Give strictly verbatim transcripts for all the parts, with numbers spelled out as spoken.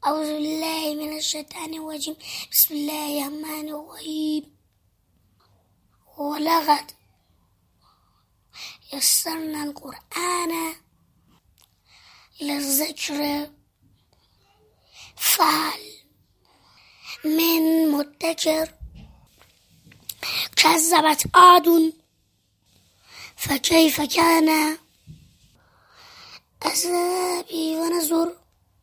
أعوذ بالله من الشيطان الرجيم. بسم الله الرحمن الرحيم. ولقد يسرنا القرآن للذكر فهل من مدكر. كذبت عاد فكيف كان عذابي ونذر.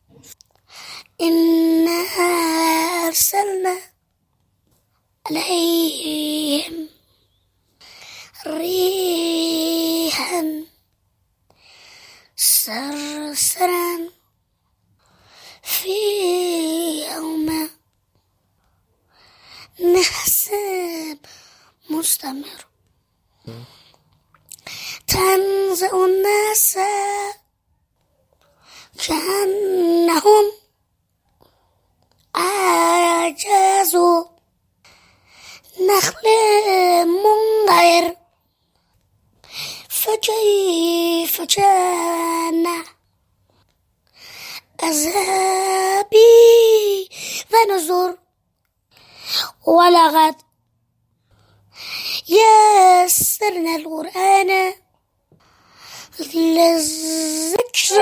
إنا أرسلنا عليهم ريحا صرصرا في يوم نحسب مستمر. تنزع الناس كأنهم أعجاز نخل منقعر. فكيف كان عذابي ونذر. ولقد يسرنا القرآن للذكر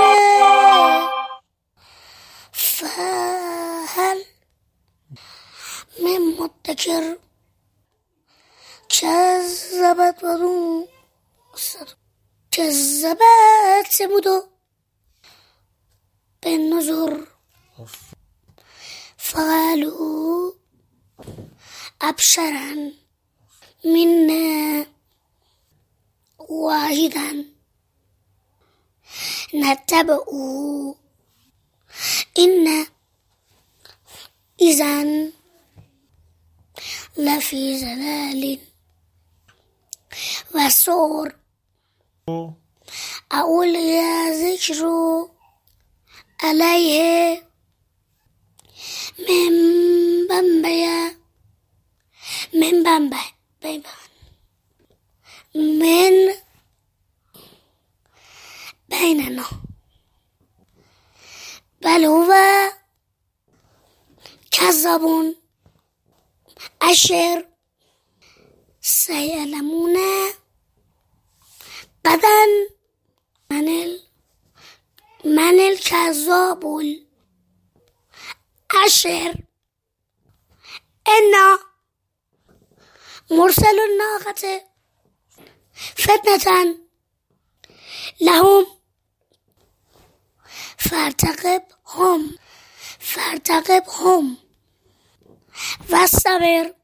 فهل من مدكر. كذبت ثمود كذبت ثمود بالنذر فقالوا أبشرا منا واحدا نتبعه إن إذن لفي ضلال وسعر. أقول يا ذكر عليه من بمبيا من بمبي من بيننا بل هو كذاب أشر. سيعلمون غدا من ال من الكذاب الأشر. إنا مرسل الناقة فتنة لهم فارتقبهم فارتقبهم واصطبر